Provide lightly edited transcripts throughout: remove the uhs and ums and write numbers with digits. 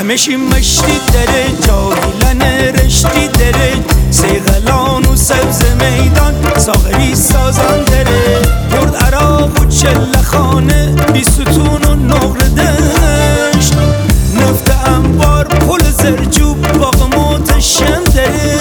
همشی مشتی داره جاهیلن رشتی داره سیغلان و سبز میدان ساغری سازان داره برد عراق و چله خانه بی ستون و نقر دشت نفت انبار پل زرجوب باغ متشم داره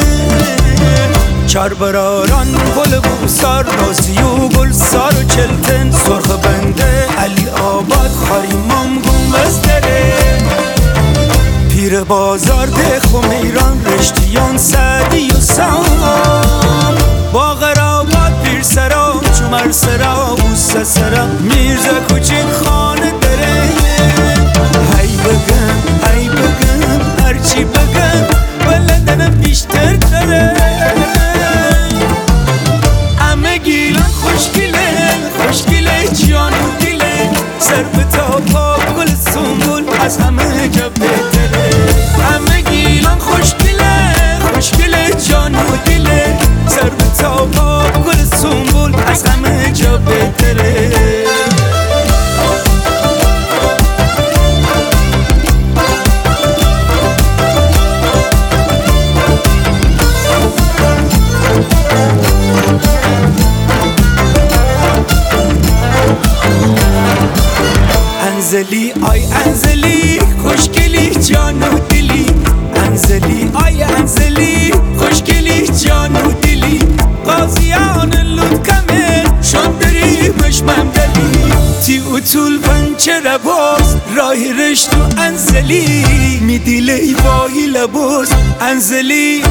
چربراران پل بوسار نازی و گلسار و چلتن سرخ بنده علی آباد خاریمام گنبز داره پیر بازار ده خمیران رشتیان سعدی و سام باغ راباد پیر سرا چومر سرا بوسه سرا میرزا کوچین خانه داره هی بگم هرچی بگم ولدنم بیشتر داره همه گیلان خوشگله جان و دیله سر به تا پا گل سنبول از همه جا بهتره همه گیلان خوشگله جان و دیله سر به تا پا گل سنبول از همه جا بهتره انزلی آی انزلی خوشگلی جان و دلی انزلی آی انزلی خوشگلی جان و دلی قاضیان لودکمه شاندری مشمم دلی تی اطول پنچه باز راه رشت و انزلی میدیله ای باهی لباس انزلی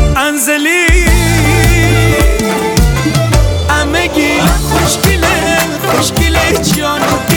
همه گیلان خوشگله جان و